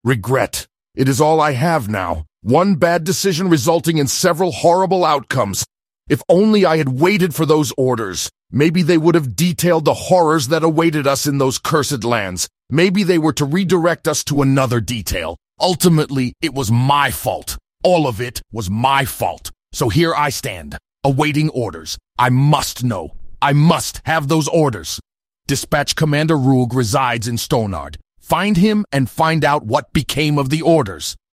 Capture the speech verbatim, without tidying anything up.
Regret. It is all I have now. One bad decision resulting in several horrible outcomes. If only I had waited for those orders. Maybe they would have detailed the horrors that awaited us in those cursed lands. Maybe they were to redirect us to another detail. Ultimately, it was my fault. All of it was my fault. So here I stand, awaiting orders. I must know. I must have those orders. Dispatch Commander Roog resides in Stonard. Find him and find out what became of the orders.